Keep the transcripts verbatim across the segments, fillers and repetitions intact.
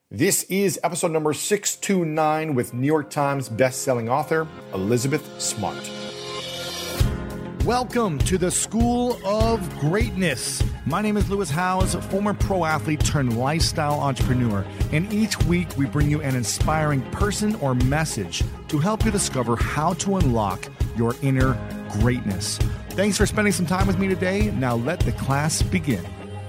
This is episode number six two nine with New York Times bestselling author Elizabeth Smart. Welcome to the School of Greatness. My name is Lewis Howes, former pro athlete turned lifestyle entrepreneur, and each week we bring you an inspiring person or message to help you discover how to unlock your inner greatness. Thanks for spending some time with me today. Now let the class begin.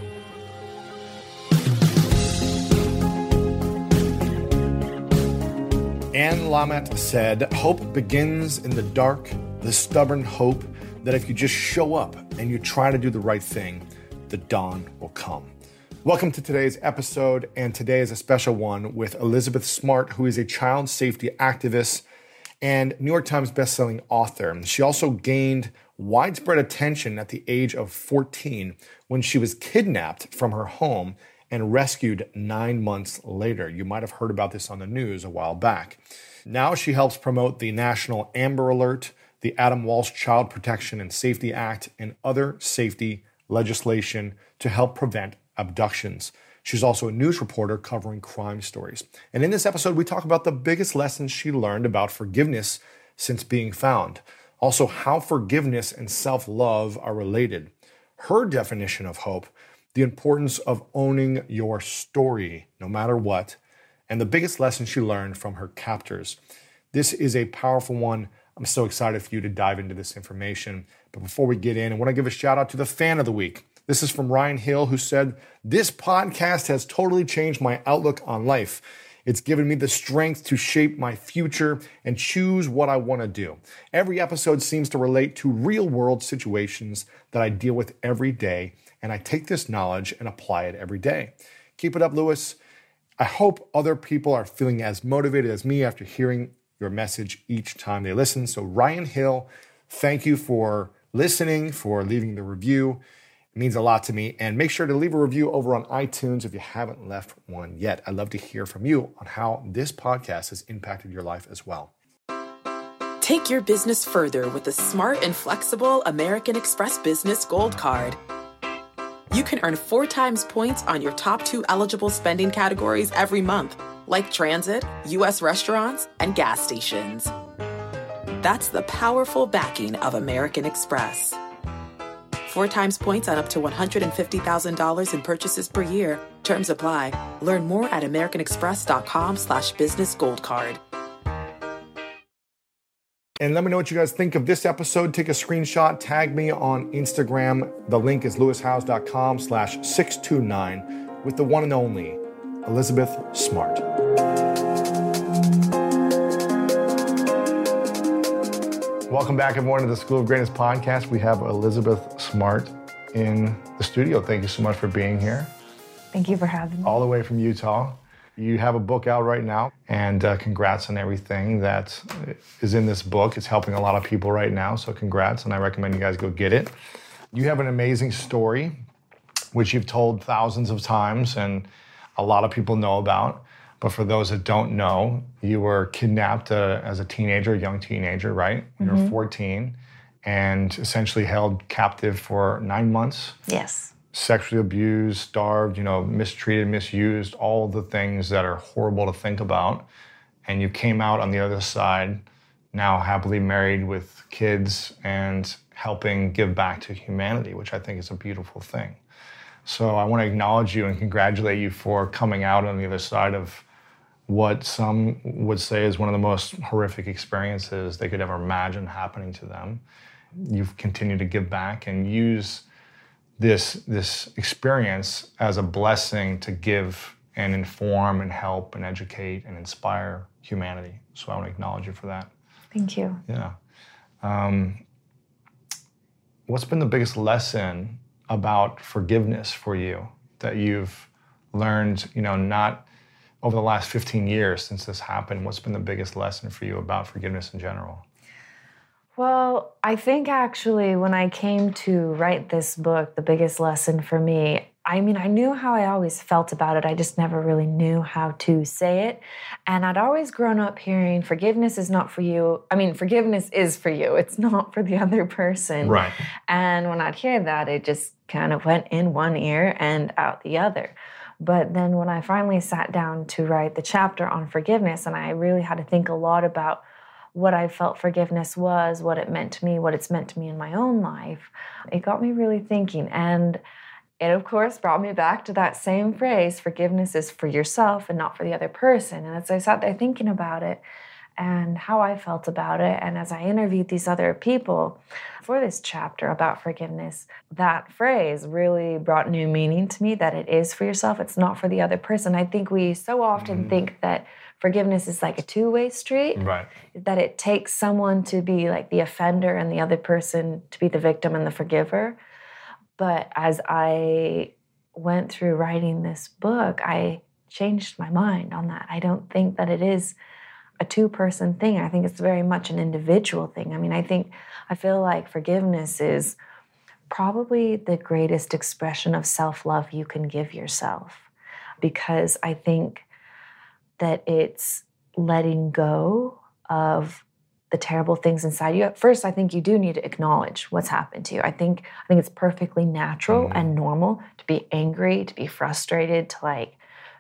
Anne Lamott said, "Hope begins in the dark, the stubborn hope that if you just show up and you try to do the right thing, the dawn will come." Welcome to today's episode, and today is a special one with Elizabeth Smart, who is a child safety activist and New York Times bestselling author. She also gained widespread attention at the age of fourteen when she was kidnapped from her home and rescued nine months later. You might have heard about this on the news a while back. Now she helps promote the National Amber Alert, the Adam Walsh Child Protection and Safety Act, and other safety legislation to help prevent abductions. She's also a news reporter covering crime stories. And in this episode, we talk about the biggest lessons she learned about forgiveness since being found. Also, how forgiveness and self-love are related. Her definition of hope, the importance of owning your story, no matter what, and the biggest lesson she learned from her captors. This is a powerful one. I'm so excited for you to dive into this information. But before we get in, I want to give a shout out to the fan of the week. This is from Ryan Hill, who said, "This podcast has totally changed my outlook on life. It's given me the strength to shape my future and choose what I want to do. Every episode seems to relate to real-world situations that I deal with every day, and I take this knowledge and apply it every day." Keep it up, Lewis. I hope other people are feeling as motivated as me after hearing your message each time they listen. So Ryan Hill, thank you for listening, for leaving the review. It means a lot to me. And make sure to leave a review over on iTunes if you haven't left one yet. I'd love to hear from you on how this podcast has impacted your life as well. Take your business further with the smart and flexible American Express Business Gold Card. You can earn four times points on your top two eligible spending categories every month, like transit, U S restaurants, and gas stations. That's the powerful backing of American Express. Four times points on up to one hundred fifty thousand dollars in purchases per year. Terms apply. Learn more at americanexpress.com slash business gold card. And let me know what you guys think of this episode. Take a screenshot, tag me on Instagram. The link is lewishowes.com slash 629 with the one and only Elizabeth Smart. Welcome back, everyone, to the School of Greatness podcast. We have Elizabeth Smart in the studio. Thank you so much for being here. Thank you for having me. All the way from Utah. You have a book out right now, and uh, congrats on everything that is in this book. It's helping a lot of people right now, so congrats, and I recommend you guys go get it. You have an amazing story, which you've told thousands of times, and a lot of people know about. But for those that don't know, you were kidnapped uh, as a teenager, a young teenager, right? Mm-hmm. You were fourteen, and essentially held captive for nine months. Yes. Sexually abused, starved, you know, mistreated, misused, all the things that are horrible to think about. And you came out on the other side, now happily married with kids and helping give back to humanity, which I think is a beautiful thing. So I want to acknowledge you and congratulate you for coming out on the other side of what some would say is one of the most horrific experiences they could ever imagine happening to them. You've continued to give back and use this this experience as a blessing to give and inform and help and educate and inspire humanity. So I want to acknowledge you for that. Thank you. Yeah. Um, what's been the biggest lesson about forgiveness for you that you've learned, you know, not over the last fifteen years since this happened? What's been the biggest lesson for you about forgiveness in general? Well, I think actually when I came to write this book, the biggest lesson for me, I mean, I knew how I always felt about it. I just never really knew how to say it. And I'd always grown up hearing forgiveness is not for you. I mean, forgiveness is for you. It's not for the other person. Right. And when I'd hear that, it just kind of went in one ear and out the other. But then when I finally sat down to write the chapter on forgiveness, and I really had to think a lot about what I felt forgiveness was, what it meant to me, what it's meant to me in my own life, it got me really thinking. And it, of course, brought me back to that same phrase, forgiveness is for yourself and not for the other person. And as I sat there thinking about it and how I felt about it, and as I interviewed these other people for this chapter about forgiveness, that phrase really brought new meaning to me, that it is for yourself, it's not for the other person. I think we so often mm. think that forgiveness is like a two-way street, right? That it takes someone to be like the offender and the other person to be the victim and the forgiver. But as I went through writing this book, I changed my mind on that. I don't think that it is a two-person thing. I think it's very much an individual thing. I mean, I think, I feel like forgiveness is probably the greatest expression of self-love you can give yourself, because I think that it's letting go of the terrible things inside you. At first, I think you do need to acknowledge what's happened to you. I think I think it's perfectly natural mm. and normal to be angry, to be frustrated, to like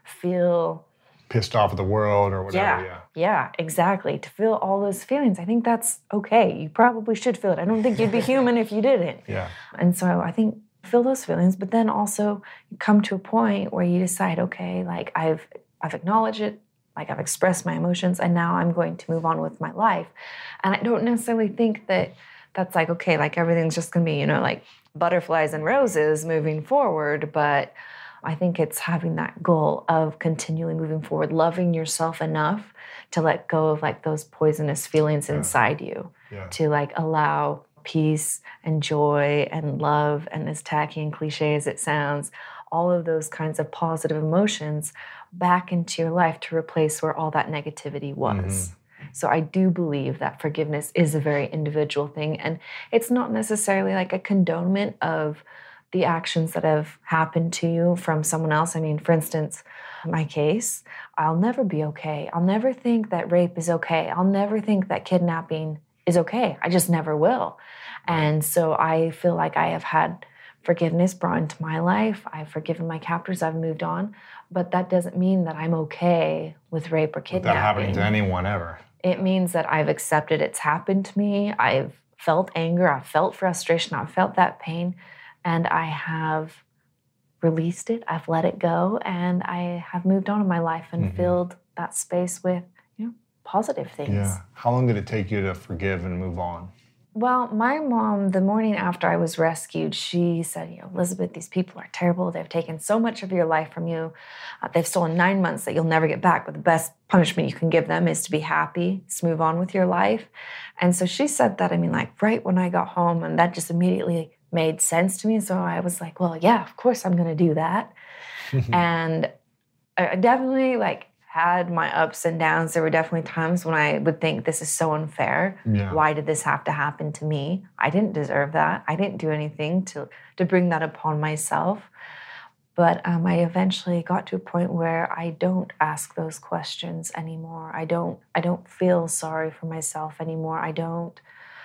feel pissed off at the world or whatever. Yeah, yeah, yeah, exactly. To feel all those feelings. I think that's okay. You probably should feel it. I don't think you'd be human if you didn't. Yeah. And so I think feel those feelings, but then also you come to a point where you decide, okay, like I've I've acknowledged it, like I've expressed my emotions, and now I'm going to move on with my life. And I don't necessarily think that that's like, okay, like everything's just going to be, you know, like butterflies and roses moving forward. But I think it's having that goal of continually moving forward, loving yourself enough to let go of like those poisonous feelings yeah. inside you, yeah. to like allow peace and joy and love, and as tacky and cliche as it sounds, all of those kinds of positive emotions back into your life to replace where all that negativity was. Mm-hmm. So I do believe that forgiveness is a very individual thing, and it's not necessarily like a condonement of the actions that have happened to you from someone else. I mean, for instance, in my case, I'll never be okay. I'll never think that rape is okay. I'll never think that kidnapping is okay. I just never will. And so I feel like I have had forgiveness brought into my life. I've forgiven my captors. I've moved on. But that doesn't mean that I'm okay with rape or kidnapping. Without happening to anyone ever. It means that I've accepted it's happened to me. I've felt anger. I've felt frustration. I've felt that pain. And I have released it. I've let it go. And I have moved on in my life and mm-hmm. filled that space with, you know, positive things. Yeah. How long did it take you to forgive and move on? Well, my mom, the morning after I was rescued, she said, you know, Elizabeth, these people are terrible. They've taken so much of your life from you. Uh, they've stolen nine months that you'll never get back. But the best punishment you can give them is to be happy, to move on with your life. And so she said that, I mean, like right when I got home, and that just immediately made sense to me. So I was like, well, yeah, of course I'm going to do that. And I definitely like had my ups and downs. There were definitely times when I would think this is so unfair. Yeah. Why did this have to happen to me? I didn't deserve that. I didn't do anything to, to bring that upon myself. But um, I eventually got to a point where I don't ask those questions anymore. I don't, I don't feel sorry for myself anymore. I don't.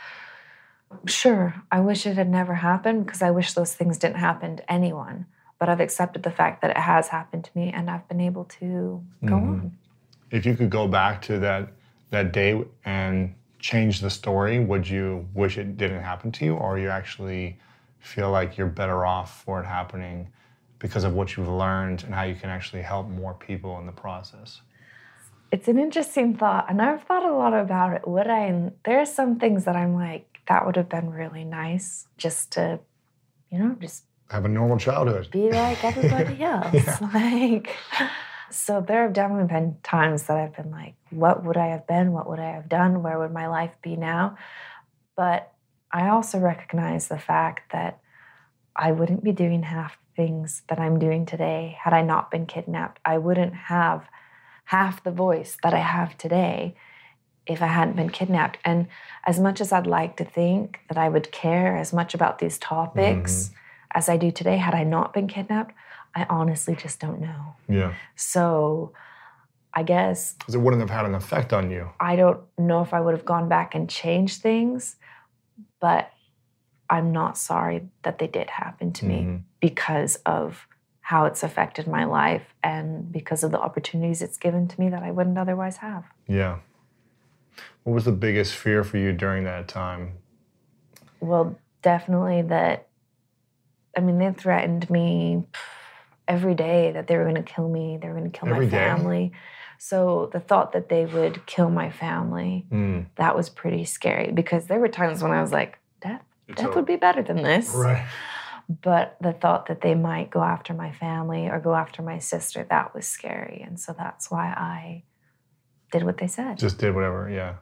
Sure, I wish it had never happened because I wish those things didn't happen to anyone. But I've accepted the fact that it has happened to me, and I've been able to go mm-hmm. on. If you could go back to that that day and change the story, would you wish it didn't happen to you, or you actually feel like you're better off for it happening because of what you've learned and how you can actually help more people in the process? It's an interesting thought, and I've thought a lot about it. Would I? There are some things that I'm like, that would have been really nice just to, you know, just have a normal childhood. Be like everybody else. Yeah. Like, so there have definitely been times that I've been like, what would I have been? What would I have done? Where would my life be now? But I also recognize the fact that I wouldn't be doing half the things that I'm doing today had I not been kidnapped. I wouldn't have half the voice that I have today if I hadn't been kidnapped. And as much as I'd like to think that I would care as much about these topics mm-hmm. as I do today, had I not been kidnapped, I honestly just don't know. Yeah. So I guess... Because it wouldn't have had an effect on you. I don't know if I would have gone back and changed things, but I'm not sorry that they did happen to mm-hmm. me because of how it's affected my life and because of the opportunities it's given to me that I wouldn't otherwise have. Yeah. What was the biggest fear for you during that time? Well, definitely that, I mean, they threatened me every day that they were going to kill me. They were going to kill Every my day? family. So the thought that they would kill my family, Mm. that was pretty scary because there were times when I was like, death, It's death over. would be better than this. Right. But the thought that they might go after my family or go after my sister, that was scary. And so that's why I did what they said. Just did whatever, yeah.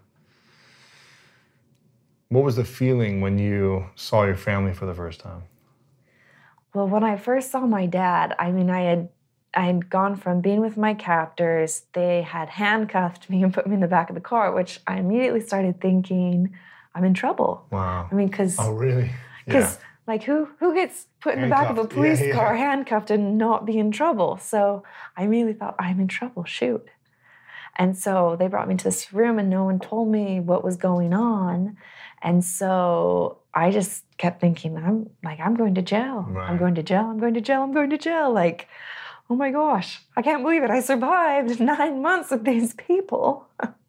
What was the feeling when you saw your family for the first time? Well, when I first saw my dad, I mean, I had I had gone from being with my captors. They had handcuffed me and put me in the back of the car, which I immediately started thinking, I'm in trouble. Wow. I mean, because Oh, really? Because, like, who who gets put in the back of a Handcuffed. police Yeah, yeah. car, handcuffed, and not be in trouble? So I immediately thought, I'm in trouble, shoot. And so they brought me to this room, and no one told me what was going on. And so I just kept thinking, I'm like, I'm going to jail. Right. I'm going to jail. I'm going to jail. I'm going to jail. Like, oh my gosh, I can't believe it. I survived nine months with these people.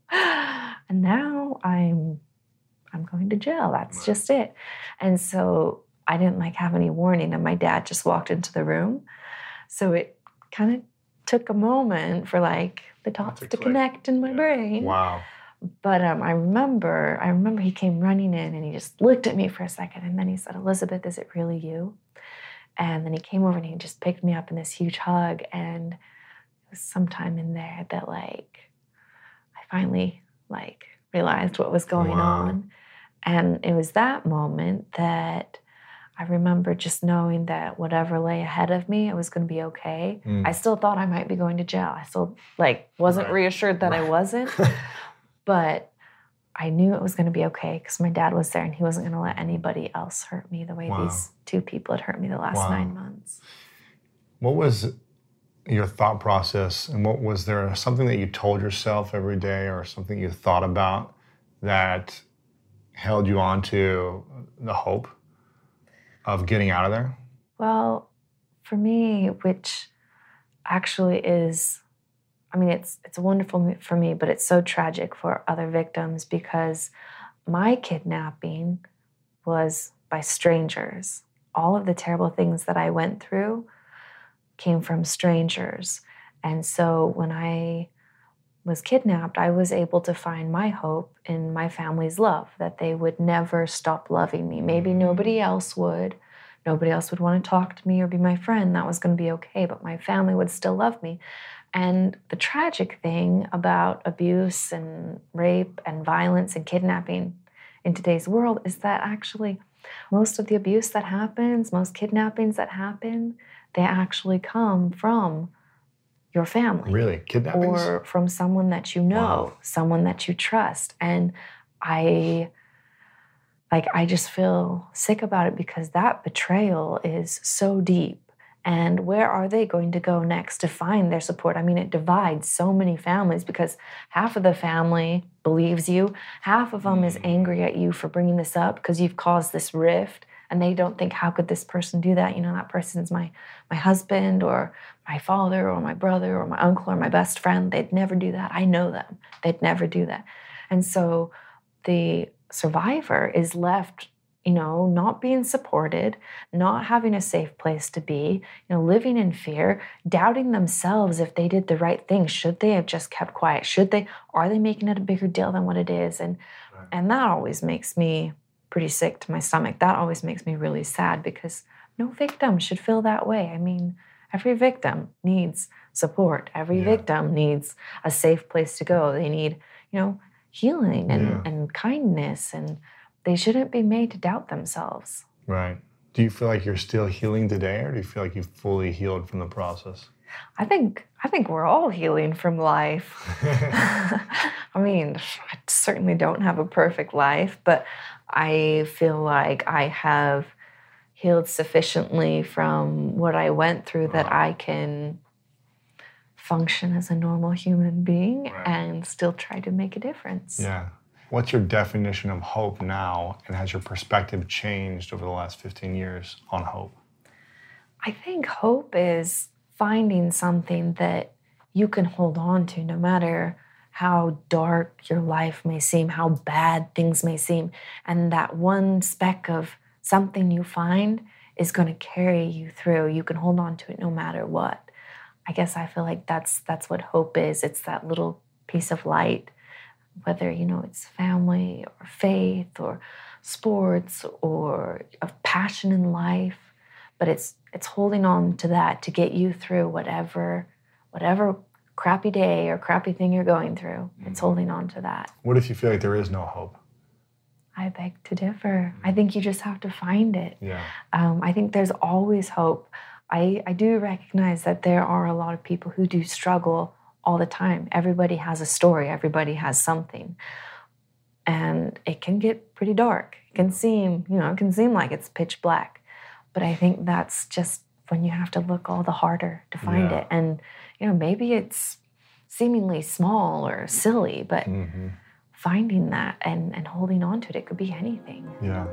And now I'm I'm going to jail. That's Right. just it. And so I didn't like have any warning, and my dad just walked into the room. So it kind of took a moment for like the dots To to, click. connect in my Yeah. brain. Wow. But um, I remember, I remember he came running in and he just looked at me for a second, and then he said, "Elizabeth, is it really you?" And then he came over and he just picked me up in this huge hug, and it was sometime in there that like I finally like realized what was going Wow. on. And it was that moment that I remember just knowing that whatever lay ahead of me, it was going to be okay. Mm. I still thought I might be going to jail. I still like wasn't Right. reassured that I Right. wasn't, but I knew it was going to be okay because my dad was there and he wasn't going to let anybody else hurt me the way Wow. these two people had hurt me the last Wow. nine months. What was your thought process, and what was there something that you told yourself every day or something you thought about that held you on to the hope of getting out of there? Well, for me, which actually is, I mean, it's it's wonderful for me, but it's so tragic for other victims because my kidnapping was by strangers. All of the terrible things that I went through came from strangers. And so when I was kidnapped, I was able to find my hope in my family's love, that they would never stop loving me. Maybe nobody else would. Nobody else would want to talk to me or be my friend. That was going to be okay, but my family would still love me. And the tragic thing about abuse and rape and violence and kidnapping in today's world is that actually most of the abuse that happens, most kidnappings that happen, they actually come from your family. Really? Kidnappings? Or from someone that you know, Wow. someone that you trust. And I, like, I just feel sick about it because that betrayal is so deep. And where are they going to go next to find their support? I mean, it divides so many families because half of the family believes you, half of them is angry at you for bringing this up because you've caused this rift. And they don't think, how could this person do that? You know, that person's my my husband or my father or my brother or my uncle or my best friend. They'd never do that. I know them. They'd never do that. And so the survivor is left, you know, not being supported, not having a safe place to be, you know, living in fear, doubting themselves if they did the right thing. Should they have just kept quiet? Should they? Are they making it a bigger deal than what it is? And Right. and that always makes me pretty sick to my stomach. That always makes me really sad because no victim should feel that way. I mean, every victim needs support. Every Yeah. victim needs a safe place to go. They need, you know, healing and, Yeah. and kindness, and they shouldn't be made to doubt themselves. Right. Do you feel like you're still healing today, or do you feel like you've fully healed from the process? I think I think we're all healing from life. I mean, I certainly don't have a perfect life, but I feel like I have healed sufficiently from what I went through that I can function as a normal human being Right. and still try to make a difference. Yeah. What's your definition of hope now, and has your perspective changed over the last fifteen years on hope? I think hope is finding something that you can hold on to no matter how dark your life may seem, how bad things may seem. And that one speck of something you find is going to carry you through. You can hold on to it no matter what. I guess I feel like that's that's what hope is. It's that little piece of light, whether, you know, it's family or faith or sports or a passion in life. But it's it's holding on to that to get you through whatever whatever crappy day or crappy thing you're going through. It's holding on to that. What if you feel like there is no hope? I beg to differ. I think you just have to find it. Yeah. Um, I think there's always hope. I, I do recognize that there are a lot of people who do struggle all the time. Everybody has a story. Everybody has something. And it can get pretty dark. It can seem, you know, it can seem like it's pitch black. But I think that's just when you have to look all the harder to find Yeah. it. And, you know, maybe it's seemingly small or silly, but Mm-hmm. finding that and, and holding on to it, it could be anything. Yeah.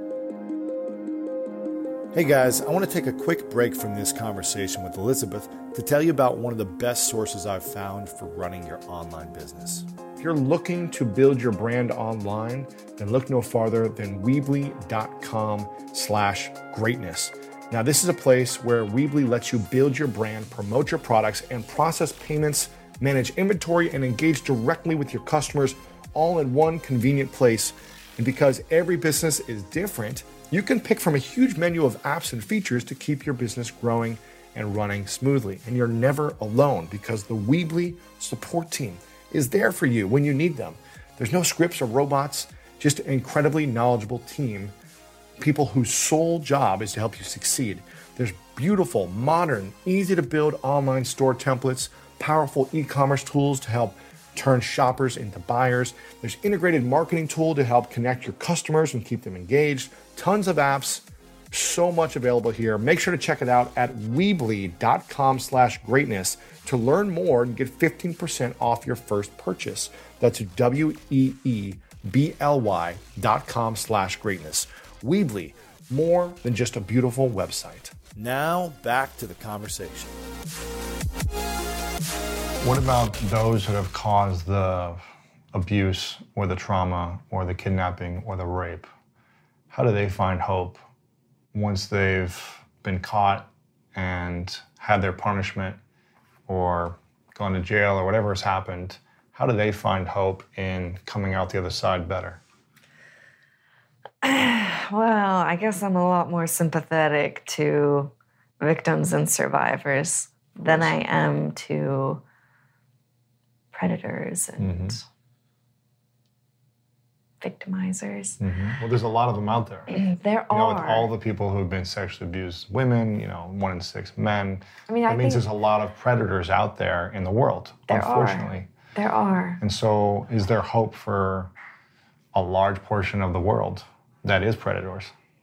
Hey guys, I want to take a quick break from this conversation with Elizabeth to tell you about one of the best sources I've found for running your online business. If you're looking to build your brand online, then look no farther than Weebly.com slash greatness. Now, this is a place where Weebly lets you build your brand, promote your products, and process payments, manage inventory, and engage directly with your customers all in one convenient place. And because every business is different, you can pick from a huge menu of apps and features to keep your business growing and running smoothly. And you're never alone because the Weebly support team is there for you when you need them. There's no scripts or robots, just an incredibly knowledgeable team, people whose sole job is to help you succeed. There's beautiful, modern, easy to build online store templates, powerful e-commerce tools to help turn shoppers into buyers. There's integrated marketing tool to help connect your customers and keep them engaged. Tons of apps, so much available here. Make sure to check it out at Weebly.com slash greatness to learn more and get fifteen percent off your first purchase. That's W-E-E-B-L-Y dot com slash greatness. Weebly, more than just a beautiful website. Now back to the conversation. What about those that have caused the abuse or the trauma or the kidnapping or the rape? How do they find hope once they've been caught and had their punishment or gone to jail or whatever has happened? How do they find hope in coming out the other side better? Well, I guess I'm a lot more sympathetic to victims and survivors than I am to predators and mm-hmm. victimizers. Mm-hmm. Well, there's a lot of them out there. There you are. Know, with all the people who have been sexually abused, women, you know, one in six men. I mean, that I means think there's a lot of predators out there in the world, there unfortunately. Are. There are. And so is there hope for a large portion of the world that is predators?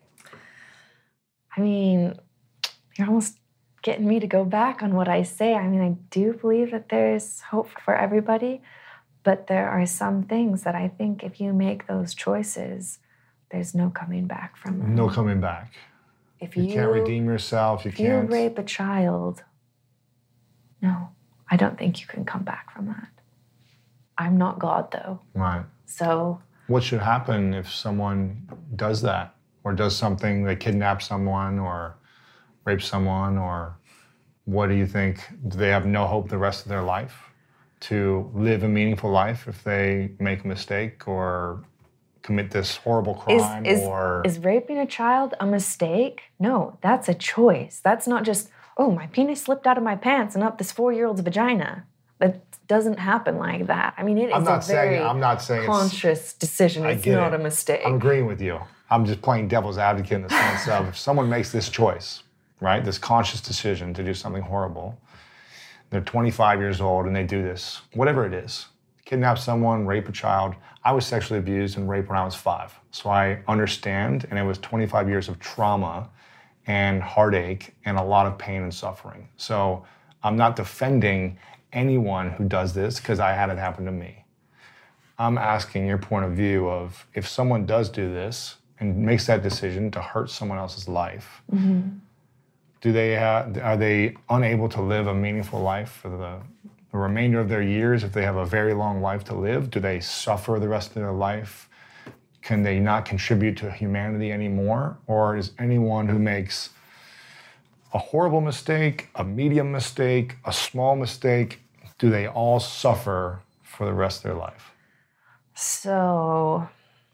I mean, you're almost getting me to go back on what I say. I mean, I do believe that there's hope for everybody, but there are some things that I think if you make those choices, there's no coming back from them. No coming back. If you, you can't redeem yourself, you if can't... If you rape a child, no, I don't think you can come back from that. I'm not God, though. Right. So... What should happen if someone does that or does something, they kidnap someone or rape someone, or what do you think? Do they have no hope the rest of their life to live a meaningful life if they make a mistake or commit this horrible crime? Is, is, or is raping a child a mistake? No, that's a choice. That's not just, oh, my penis slipped out of my pants and up this four-year-old's vagina. That doesn't happen like that. I mean, it I'm is not a very saying, I'm not saying conscious it's, decision. It's not it. a mistake. I'm agreeing with you. I'm just playing devil's advocate in the sense of if someone makes this choice, right, this conscious decision to do something horrible, they're twenty-five years old and they do this, whatever it is, kidnap someone, rape a child. I was sexually abused and raped when I was five. So I understand, and it was twenty-five years of trauma and heartache and a lot of pain and suffering. So I'm not defending anyone who does this because I had it happen to me. I'm asking your point of view of if someone does do this and makes that decision to hurt someone else's life, mm-hmm. Do they have, are they unable to live a meaningful life for the, the remainder of their years? If they have a very long life to live, do they suffer the rest of their life? Can they not contribute to humanity anymore? Or is anyone who makes a horrible mistake, a medium mistake, a small mistake, do they all suffer for the rest of their life? So...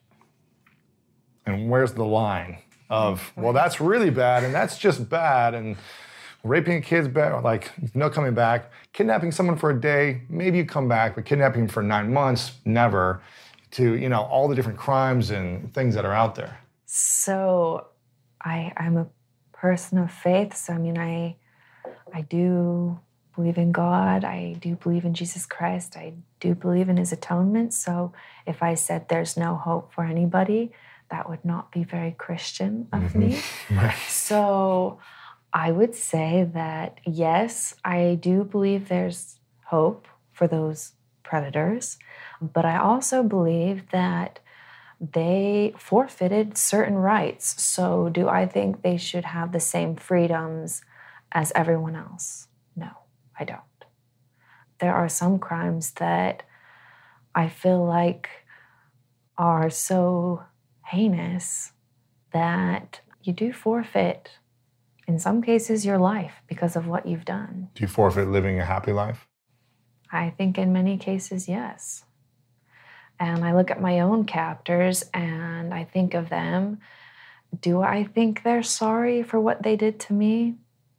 And where's the line of, well, that's really bad, and that's just bad, and raping a kid's bad, like, no coming back. Kidnapping someone for a day, maybe you come back, but kidnapping for nine months, never. To, you know, all the different crimes and things that are out there. So I, I'm a person of faith, so I mean, I, I do believe in God, I do believe in Jesus Christ, I do believe in his atonement, so if I said there's no hope for anybody, that would not be very Christian of mm-hmm. me. Right. So I would say that, yes, I do believe there's hope for those predators, but I also believe that they forfeited certain rights. So do I think they should have the same freedoms as everyone else? No, I don't. There are some crimes that I feel like are so heinous that you do forfeit, in some cases, your life because of what you've done. Do you forfeit living a happy life? I think in many cases, yes. And I look at my own captors and I think of them. Do I think they're sorry for what they did to me?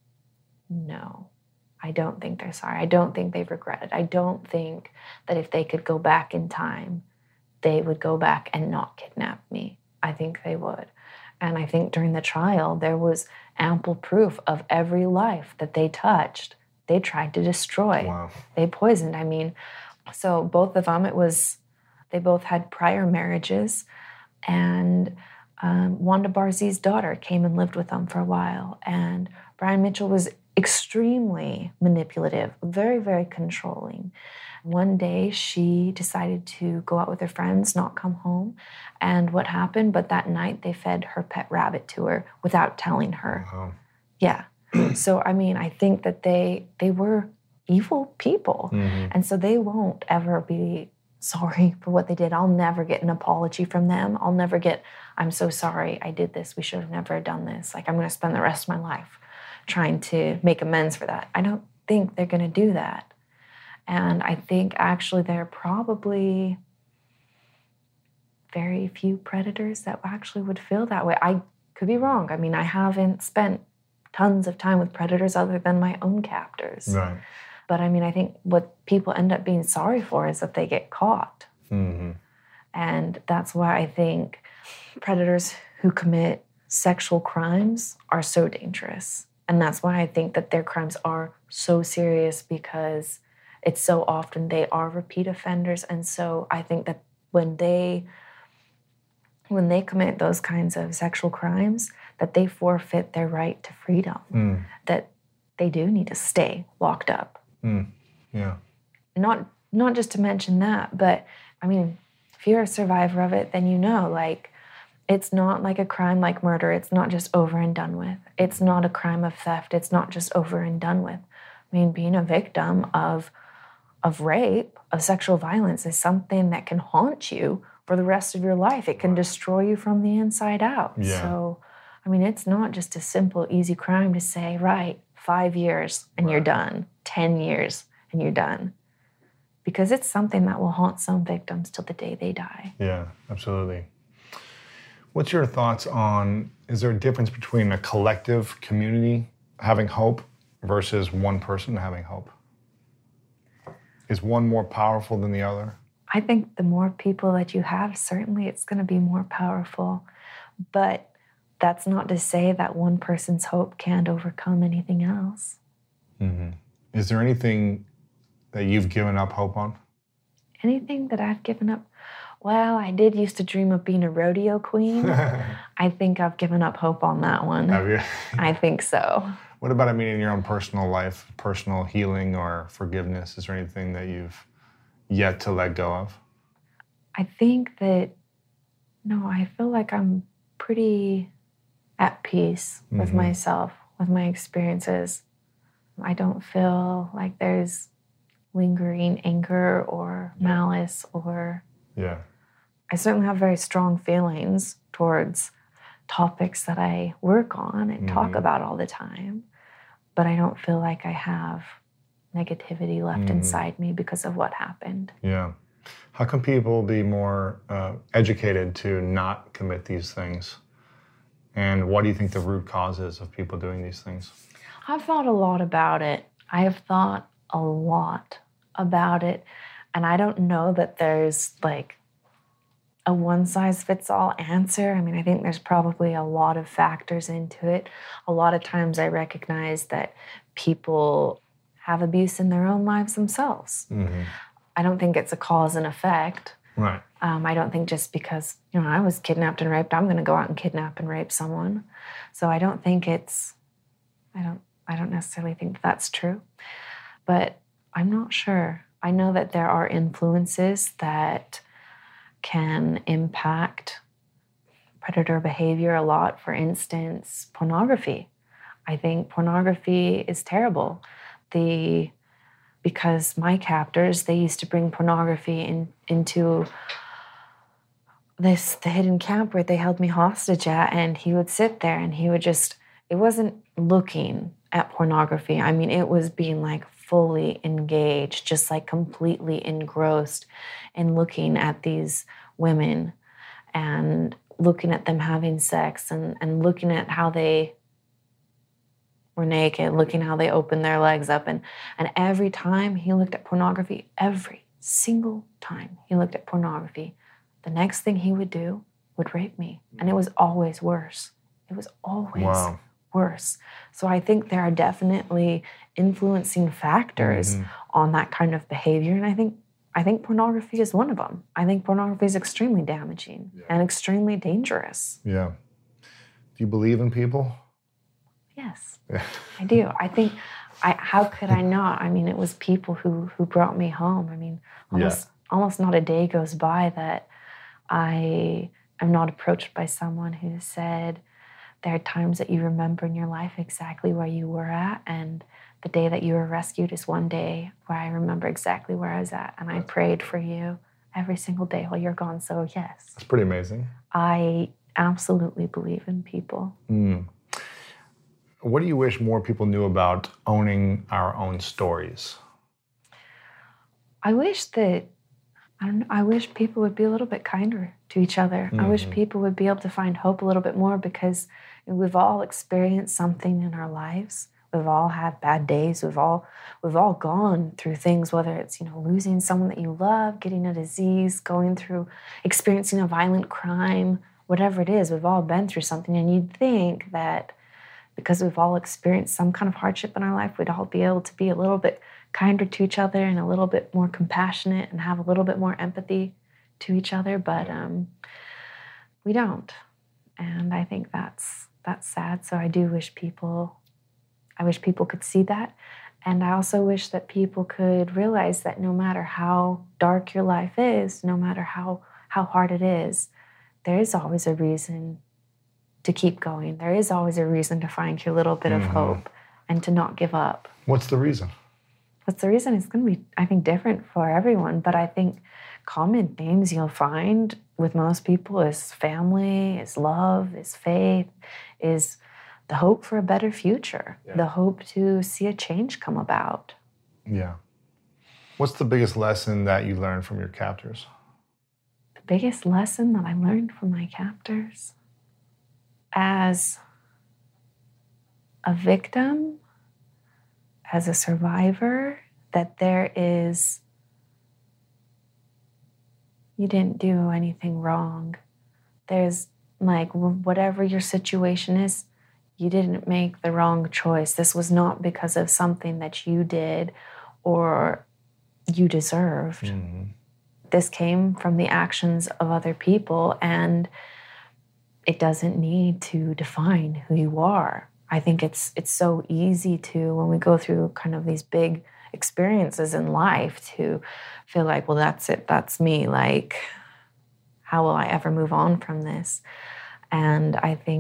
No, I don't think they're sorry. I don't think they've regretted. I don't think that if they could go back in time, they would go back and not kidnap me. I think they would. And I think during the trial, there was ample proof of every life that they touched, they tried to destroy. Wow. They poisoned. I mean, so both of them, it was, they both had prior marriages. And um, Wanda Barzi's daughter came and lived with them for a while. And Brian Mitchell was extremely manipulative, very, very controlling. One day she decided to go out with her friends, not come home. And what happened? But that night they fed her pet rabbit to her without telling her. Wow. Yeah. So, I mean, I think that they they were evil people. Mm-hmm. And so they won't ever be sorry for what they did. I'll never get an apology from them. I'll never get, I'm so sorry I did this. We should have never done this. Like, I'm going to spend the rest of my life trying to make amends for that. I don't think they're going to do that. And I think actually there are probably very few predators that actually would feel that way. I could be wrong. I mean, I haven't spent tons of time with predators other than my own captors. Right. But I mean, I think what people end up being sorry for is that they get caught. Mm-hmm. And that's why I think predators who commit sexual crimes are so dangerous. And that's why I think that their crimes are so serious, because it's so often they are repeat offenders. And so I think that when they when they commit those kinds of sexual crimes, that they forfeit their right to freedom, mm. that they do need to stay locked up. Mm. Yeah. Not not just to mention that, but I mean, if you're a survivor of it, then you know, like, it's not like a crime like murder. It's not just over and done with. It's not a crime of theft. It's not just over and done with. I mean, being a victim of of rape, of sexual violence, is something that can haunt you for the rest of your life. It can destroy you from the inside out. Yeah. So, I mean, it's not just a simple, easy crime to say, right, five years and right. you're done, ten years and you're done. Because it's something that will haunt some victims till the day they die. Yeah, absolutely. What's your thoughts on, is there a difference between a collective community having hope versus one person having hope? Is one more powerful than the other? I think the more people that you have, certainly it's going to be more powerful. But that's not to say that one person's hope can't overcome anything else. Mm-hmm. Is there anything that you've given up hope on? Anything that I've given up? Well, I did used to dream of being a rodeo queen. I think I've given up hope on that one. Have you? I think so. What about, I mean, in your own personal life, personal healing or forgiveness? Is there anything that you've yet to let go of? I think that, no, I feel like I'm pretty at peace with mm-hmm. myself with my experiences. I don't feel like there's lingering anger or malice or... Yeah. I certainly have very strong feelings towards topics that I work on and mm-hmm. talk about all the time, but I don't feel like I have negativity left mm-hmm. inside me because of what happened. Yeah. How can people be more uh, educated to not commit these things? And what do you think the root cause is of people doing these things? I've thought a lot about it. I have thought a lot about it. And I don't know that there's like a one-size-fits-all answer. I mean, I think there's probably a lot of factors into it. A lot of times I recognize that people have abuse in their own lives themselves. Mm-hmm. I don't think it's a cause and effect. Right. Um, I don't think just because, you know, I was kidnapped and raped, I'm going to go out and kidnap and rape someone. So I don't think it's, I don't, I don't necessarily think that that's true. But I'm not sure. I know that there are influences that can impact predator behavior a lot. For instance, pornography. I think pornography is terrible. The because my captors, they used to bring pornography in, into this the hidden camp where they held me hostage at, and he would sit there and he would just, it wasn't looking at pornography. I mean, it was being like fully engaged, just like completely engrossed in looking at these women and looking at them having sex and, and looking at how they were naked, looking how they opened their legs up. And, and every time he looked at pornography, every single time he looked at pornography, the next thing he would do would rape me. And it was always worse. It was always wow. worse. So I think there are definitely influencing factors mm-hmm. on that kind of behavior. And I think I think pornography is one of them. I think pornography is extremely damaging yeah. and extremely dangerous. Yeah. Do you believe in people? Yes, I do. I think, I how could I not? I mean, it was people who who brought me home. I mean, almost yeah. almost not a day goes by that I am not approached by someone who said, there are times that you remember in your life exactly where you were at, and the day that you were rescued is one day where I remember exactly where I was at, and I prayed for you every single day while you're gone. So yes. That's pretty amazing. I absolutely believe in people. Mm. What do you wish more people knew about owning our own stories? I wish that, I don't know, I wish people would be a little bit kinder to each other. Mm-hmm. I wish people would be able to find hope a little bit more, because we've all experienced something in our lives. We've all had bad days. We've all we've all gone through things, whether it's, you know, losing someone that you love, getting a disease, going through, experiencing a violent crime, whatever it is, we've all been through something. And you'd think that because we've all experienced some kind of hardship in our life, we'd all be able to be a little bit kinder to each other and a little bit more compassionate and have a little bit more empathy to each other. But um, we don't. And I think that's that's sad. So I do wish people, I wish people could see that. And I also wish that people could realize that no matter how dark your life is, no matter how, how hard it is, there is always a reason to keep going. There is always a reason to find your little bit mm-hmm. of hope and to not give up. What's the reason? What's the reason? It's going to be, I think, different for everyone. But I think common themes you'll find with most people is family, is love, is faith, is the hope for a better future, yeah. the hope to see a change come about. Yeah. What's the biggest lesson that you learned from your captors? The biggest lesson that I learned from my captors? As a victim, as a survivor, that there is, you didn't do anything wrong. There's like, whatever your situation is, you didn't make the wrong choice. This was not because of something that you did or you deserved. Mm-hmm. This came from the actions of other people, and it doesn't need to define who you are. I think it's it's so easy to, when we go through kind of these big experiences in life, to feel like, well, that's it, that's me. Like, how will I ever move on from this? And I think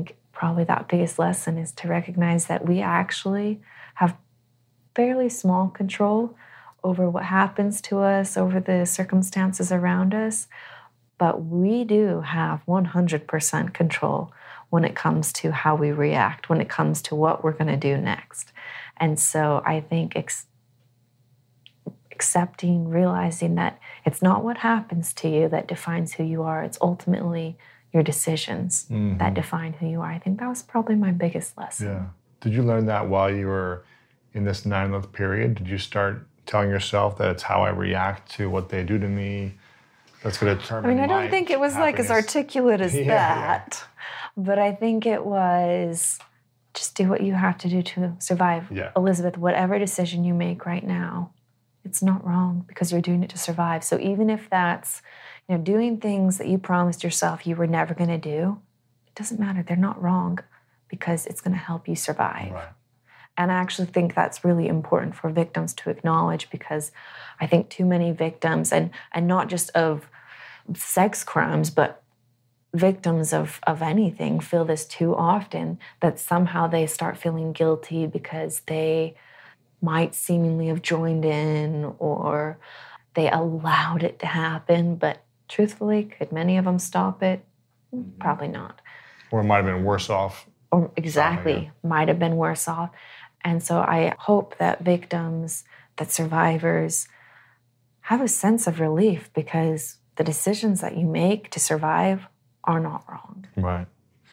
probably that biggest lesson is to recognize that we actually have fairly small control over what happens to us, over the circumstances around us, but we do have one hundred percent control when it comes to how we react, when it comes to what we're going to do next. And so I think ex- accepting, realizing that it's not what happens to you that defines who you are, it's ultimately your decisions mm-hmm. that define who you are. I think that was probably my biggest lesson. Yeah. Did you learn that while you were in this nine-month period? Did you start telling yourself that it's how I react to what they do to me that's going to determine I mean, I don't my think it was happiness? like as articulate as yeah, that, yeah. but I think it was just do what you have to do to survive. Yeah. Elizabeth, whatever decision you make right now, it's not wrong because you're doing it to survive. So even if that's, you know, doing things that you promised yourself you were never going to do, it doesn't matter. They're not wrong because it's going to help you survive. Right. And I actually think that's really important for victims to acknowledge, because I think too many victims, and, and not just of sex crimes, but victims of, of anything, feel this too often, that somehow they start feeling guilty because they might seemingly have joined in or they allowed it to happen. But truthfully, could many of them stop it? Probably not. Or it might have been worse off. Or exactly, might have been worse off. And so I hope that victims, that survivors have a sense of relief, because the decisions that you make to survive are not wrong. Right.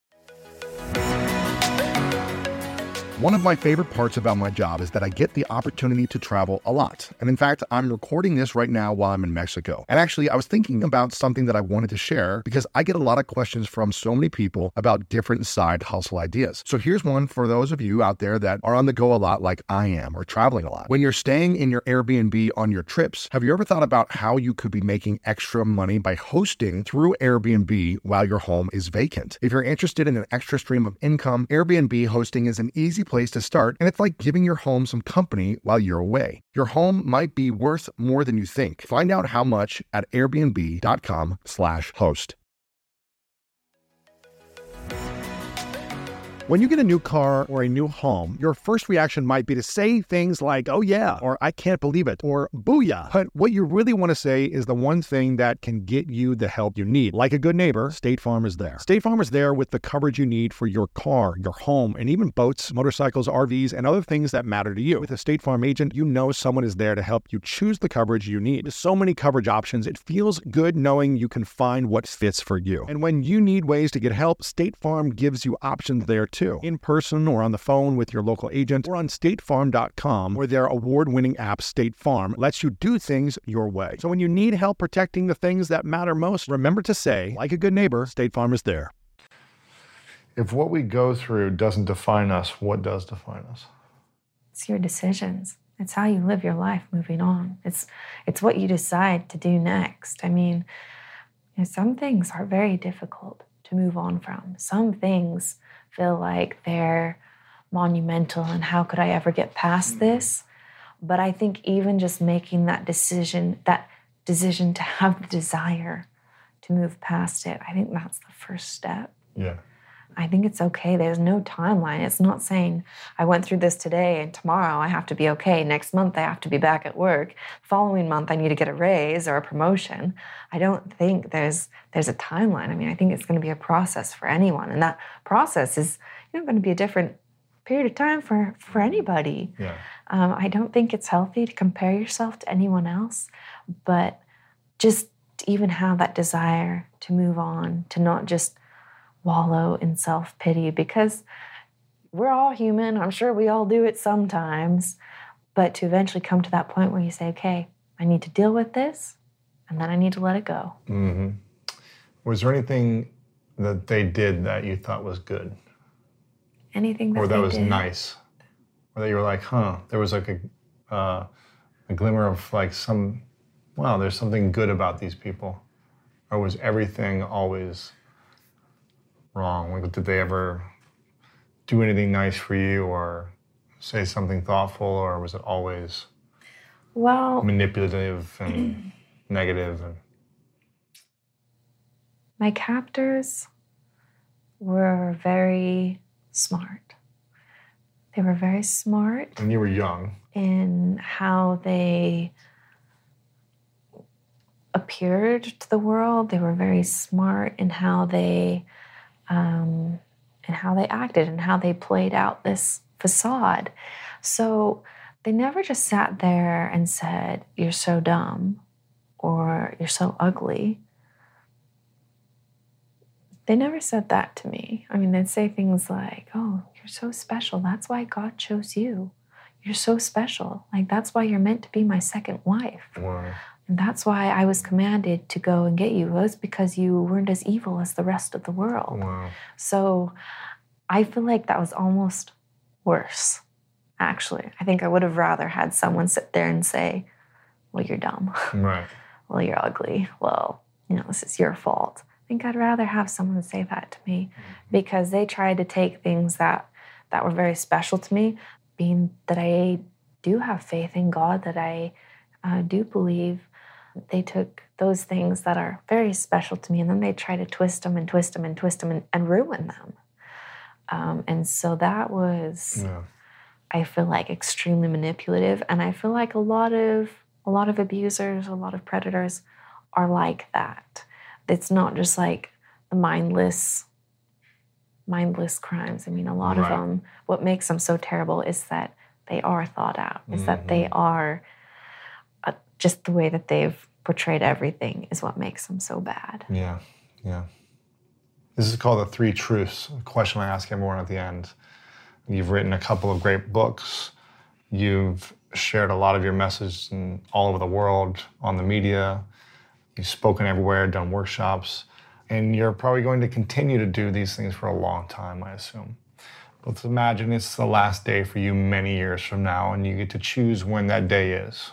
One of my favorite parts about my job is that I get the opportunity to travel a lot. And in fact, I'm recording this right now while I'm in Mexico. And actually, I was thinking about something that I wanted to share because I get a lot of questions from so many people about different side hustle ideas. So here's one for those of you out there that are on the go a lot like I am, or traveling a lot. When you're staying in your Airbnb on your trips, have you ever thought about how you could be making extra money by hosting through Airbnb while your home is vacant? If you're interested in an extra stream of income, Airbnb hosting is an easy place to start, and it's like giving your home some company while you're away. Your home might be worth more than you think. Find out how much at airbnb.com slash host. When you get a new car or a new home, your first reaction might be to say things like, oh yeah, or I can't believe it, or booyah. But what you really want to say is the one thing that can get you the help you need. Like a good neighbor, State Farm is there. State Farm is there with the coverage you need for your car, your home, and even boats, motorcycles, R Vs, and other things that matter to you. With a State Farm agent, you know someone is there to help you choose the coverage you need. With so many coverage options, it feels good knowing you can find what fits for you. And when you need ways to get help, State Farm gives you options there too. In person or on the phone with your local agent, or on state farm dot com, where their award-winning app, State Farm, lets you do things your way. So when you need help protecting the things that matter most, remember to say, like a good neighbor, State Farm is there. If what we go through doesn't define us, what does define us? It's your decisions. It's how you live your life moving on. It's it's what you decide to do next. I mean, you know, some things are very difficult to move on from. Some things feel like they're monumental and how could I ever get past this? But I think even just making that decision, that decision to have the desire to move past it, I think that's the first step. Yeah. I think it's okay. There's no timeline. It's not saying I went through this today and tomorrow I have to be okay. Next month I have to be back at work. Following month I need to get a raise or a promotion. I don't think there's there's a timeline. I mean, I think it's going to be a process for anyone. And that process is, you know, going to be a different period of time for, for anybody. Yeah. Um, I don't think it's healthy to compare yourself to anyone else, but just to even have that desire to move on, to not just wallow in self-pity, because we're all human. I'm sure we all do it sometimes, but to eventually come to that point where you say, okay, I need to deal with this, and then I need to let it go. Mm-hmm. Was there anything that they did that you thought was good? Anything that Or that they was did. nice? Or that you were like, huh, there was like a, uh, a glimmer of like some, wow, there's something good about these people? Or was everything always wrong? Like, did they ever do anything nice for you or say something thoughtful, or was it always well manipulative and negative? And my captors were very smart. They were very smart. When you were young. In how they appeared to the world. They were very smart in how they, um, in how they acted and how they played out this facade. So they never just sat there and said, "You're so dumb," or "You're so ugly." They never said that to me. I mean, they'd say things like, "Oh, you're so special. That's why God chose you. You're so special. Like, that's why you're meant to be my second wife. Wow. And that's why I was commanded to go and get you. It was because you weren't as evil as the rest of the world." Wow. So I feel like that was almost worse, actually. I think I would have rather had someone sit there and say, "Well, you're dumb." Right. "Well, you're ugly." "Well, you know, this is your fault." I think I'd rather have someone say that to me, because they tried to take things that, that were very special to me, being that I do have faith in God, that I uh, do believe. They took those things that are very special to me, and then they try to twist them and twist them and twist them and, and ruin them. Um, and so that was, Yeah. I feel like, extremely manipulative. And I feel like a lot of a lot of abusers, a lot of predators are like that. It's not just like the mindless, mindless crimes. I mean, a lot Right. of them, what makes them so terrible is that they are thought out, is Mm-hmm. that they are, uh, just the way that they've portrayed everything is what makes them so bad. Yeah, yeah. This is called The Three Truths, a question I ask everyone at the end. You've written a couple of great books. You've shared a lot of your message in all over the world, on the media. You've spoken everywhere, done workshops, and you're probably going to continue to do these things for a long time, I assume. But let's imagine it's the last day for you many years from now, and you get to choose when that day is.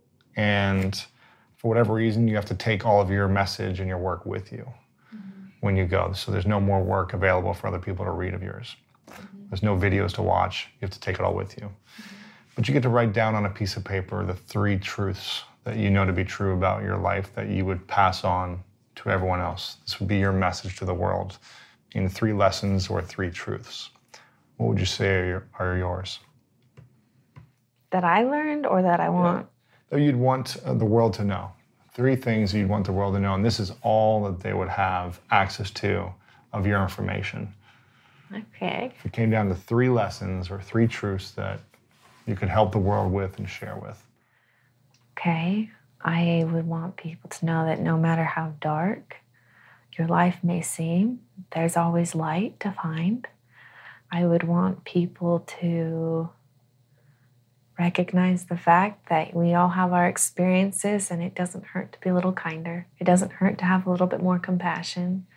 And for whatever reason, you have to take all of your message and your work with you mm-hmm. when you go. So there's no more work available for other people to read of yours. Mm-hmm. There's no videos to watch. You have to take it all with you. Mm-hmm. But you get to write down on a piece of paper the three truths that you know to be true about your life that you would pass on to everyone else. This would be your message to the world in three lessons or three truths. What would you say are, your, are yours? That I learned, or that I want? That you'd want the world to know. Three things you'd want the world to know, and this is all that they would have access to of your information. Okay. If it came down to three lessons or three truths that you could help the world with and share with. Okay. I would want people to know that no matter how dark your life may seem, there's always light to find. I would want people to recognize the fact that we all have our experiences, and it doesn't hurt to be a little kinder. It doesn't hurt to have a little bit more compassion.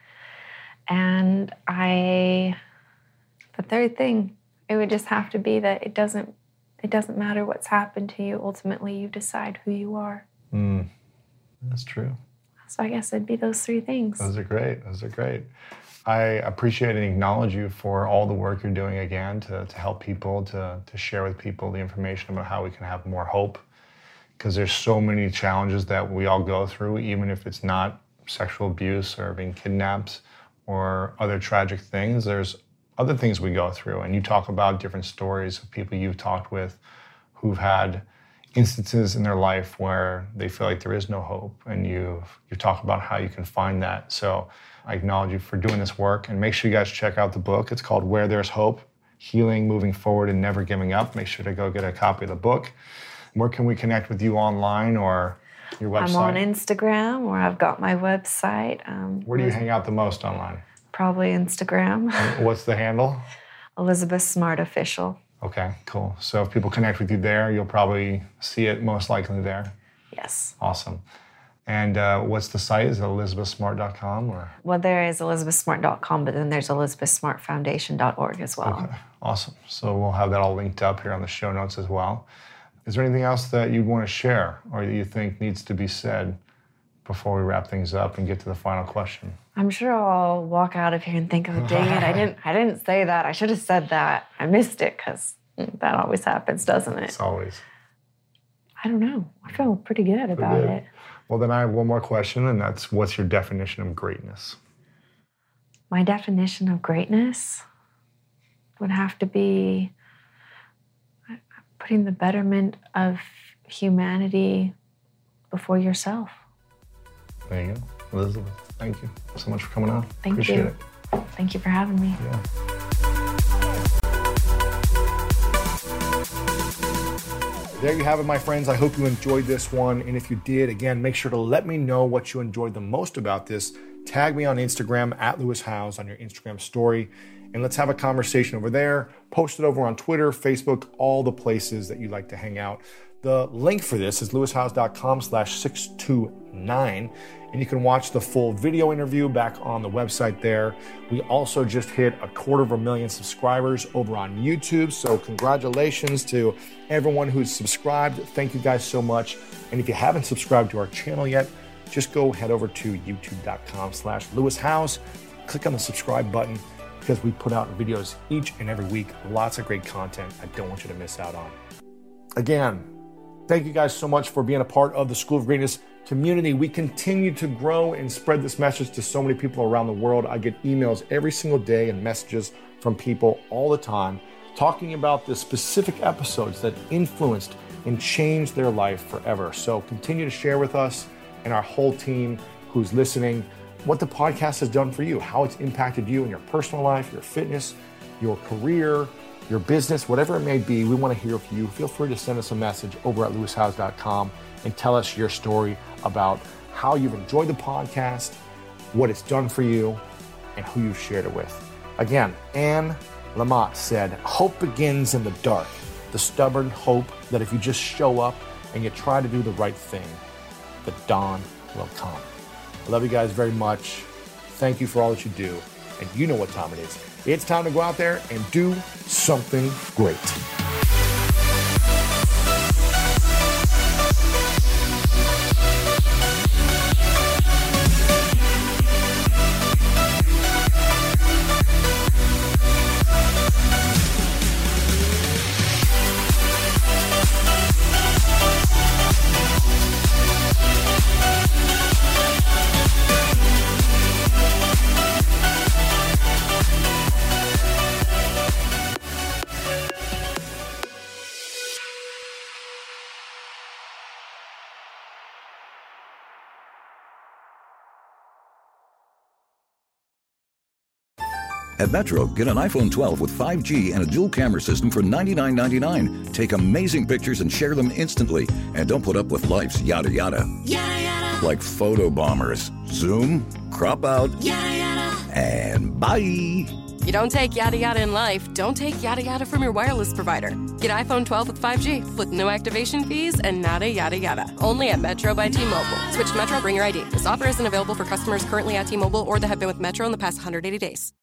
And I, the third thing, it would just have to be that it doesn't, it doesn't matter what's happened to you. Ultimately, you decide who you are. Mm, that's true. So I guess it'd be those three things. Those are great. Those are great. I appreciate and acknowledge you for all the work you're doing again to, to help people, to, to share with people the information about how we can have more hope. Because there's so many challenges that we all go through, even if it's not sexual abuse or being kidnapped or other tragic things. There's other things we go through. And you talk about different stories of people you've talked with who've had instances in their life where they feel like there is no hope, and you you talk about how you can find that. So I acknowledge you for doing this work, and make sure you guys check out the book. It's called Where There's Hope, Healing, Moving Forward, and Never Giving Up. Make sure to go get a copy of the book. Where can we connect with you online or your website? I'm on Instagram, or I've got my website. Um, Where do you hang out the most online? Probably Instagram. What's the handle? Elizabeth Smart Official. Okay, cool. So if people connect with you there, you'll probably see it most likely there. Yes. Awesome. And uh, what's the site? Is it elizabeth smart dot com? Or? Well, there is elizabeth smart dot com, but then there's elizabeth smart foundation dot org as well. Okay, awesome. So we'll have that all linked up here on the show notes as well. Is there anything else that you'd want to share or that you think needs to be said before we wrap things up and get to the final question? I'm sure I'll walk out of here and think, oh, dang it, I didn't, I didn't say that. I should have said that. I missed it, because that always happens, doesn't it? It's always. I don't know. I feel pretty good Pretty about good. it. Well, then I have one more question, and that's, what's your definition of greatness? my definition of greatness would have to be putting the betterment of humanity before yourself. There you go. Elizabeth, thank you so much for coming on. Thank Appreciate you. it. Thank you for having me. Yeah. There you have it, my friends. I hope you enjoyed this one. And if you did, again, make sure to let me know what you enjoyed the most about this. Tag me on Instagram at Lewis Howes on your Instagram story. And let's have a conversation over there. Post it over on Twitter, Facebook, all the places that you like to hang out. The link for this is lewishowes.com slash 629. And you can watch the full video interview back on the website there. We also just hit a quarter of a million subscribers over on YouTube. So congratulations to everyone who's subscribed. Thank you guys so much. And if you haven't subscribed to our channel yet, just go head over to youtube.com slash Lewis Howes. Click on the subscribe button because we put out videos each and every week. Lots of great content I don't want you to miss out on. Again, thank you guys so much for being a part of the School of Greatness community. We continue to grow and spread this message to so many people around the world. I get emails every single day and messages from people all the time talking about the specific episodes that influenced and changed their life forever. So continue to share with us and our whole team who's listening what the podcast has done for you, how it's impacted you in your personal life, your fitness, your career, your business, whatever it may be. We want to hear from you. Feel free to send us a message over at lewis howes dot com and tell us your story about how you've enjoyed the podcast, what it's done for you, and who you've shared it with. Again, Anne Lamott said, hope begins in the dark, the stubborn hope that if you just show up and you try to do the right thing, the dawn will come. I love you guys very much. Thank you for all that you do. And you know what time it is. It's time to go out there and do something great. At Metro, get an iPhone twelve with five G and a dual camera system for ninety-nine ninety-nine. Take amazing pictures and share them instantly. And don't put up with life's yada yada. Yada yada. Like photo bombers. Zoom, crop out, yada yada. And bye. You don't take yada yada in life, don't take yada yada from your wireless provider. Get iPhone twelve with five G with no activation fees and nada yada yada. Only at Metro by T-Mobile. Switch to Metro, bring your I D. This offer isn't available for customers currently at T-Mobile or that have been with Metro in the past one hundred eighty days.